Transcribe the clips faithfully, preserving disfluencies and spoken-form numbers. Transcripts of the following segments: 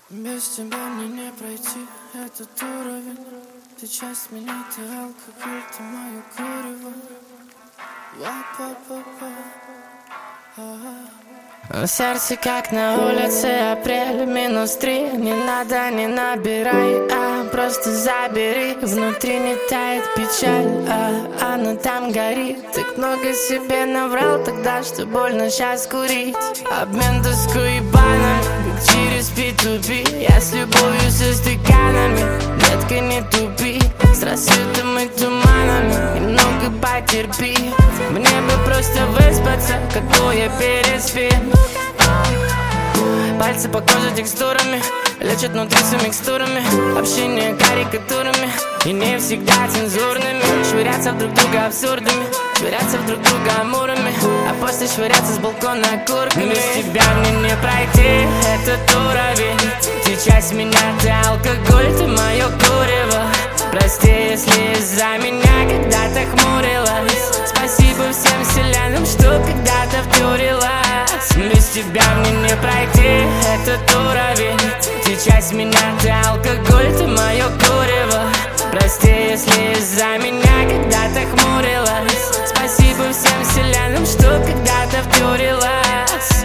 Без тебя мне не пройти этот уровень. Ты часть меня, ты алкоголь, ты мое курево. Ла-па-па-па. В сердце, как на улице, апрель, минус три. Не надо, не набирай, а просто забери. Внутри не тает печаль, а она там горит. Так много себе наврал тогда, что больно сейчас курить. Обмен тоской и банами, как через пи ту пи. Я с любовью со стаканами, детка, не тупи. С рассветом и туманами, немного потерпи. Мне бы просто выспаться, как двое переспим. Пальцы по коже текстурами, лечат нутрицы микстурами. Общение карикатурами и не всегда цензурными. Швыряться в друг друга абсурдами, швыряться в друг друга амурами, а после швыряться с балкона окурками. Без тебя мне не пройти этот уровень. Ты часть меня, ты алкоголь, ты мое курево. Прости, если из-за меня когда-то хмурилась. Спасибо всем вселенным, что когда-то втюрилась. Без тебя мне не пройти этот уровень. Ты часть меня, ты алкоголь, ты мое курево. Прости, если из-за меня когда-то хмурилась. Спасибо всем вселенным, что когда-то втюрилась.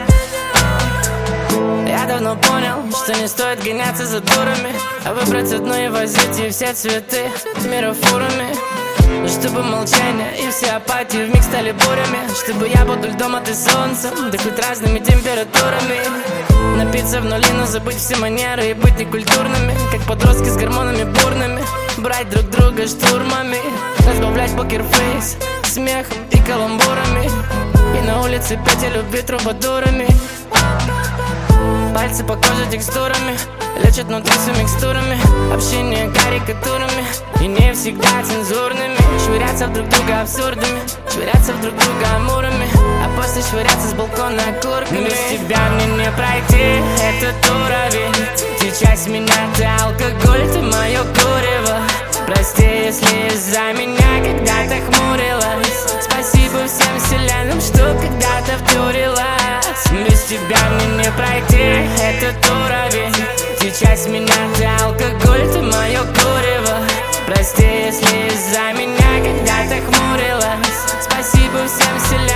Я давно понял, что не стоит гоняться за дурами, а выбрать одно и возить и все цветы мира фурами. Чтобы молчание и все апатии вмиг стали бурями. Чтобы я буду льдом, а ты солнцем, дыхать разными температурами. Напиться в нули, но забыть все манеры и быть некультурными, как подростки с гормонами бурными. Брать друг друга штурмами, разбавлять покерфейс смехом и каламбурами. И на улице петь о любви трубадурами. Пальцы по коже текстурами, лечат нутрицы микстурами. Общение карикатурами и не всегда цензурными. Швыряться в друг друга абсурдами, швыряться в друг друга амурами, а после швыряться с балкона окурками. Без тебя мне не пройти этот уровень. Ты часть меня, ты алкоголь, ты мое курево. Прости, если из-за меня когда-то хмурилась. Спасибо всем вселенным, что когда-то втюрилась. Без тебя мне не пройти этот уровень. Ты часть меня, ты алкоголь, ты мое курево. Прости, если из-за меня когда-то хмурилась. Спасибо всем вселенным.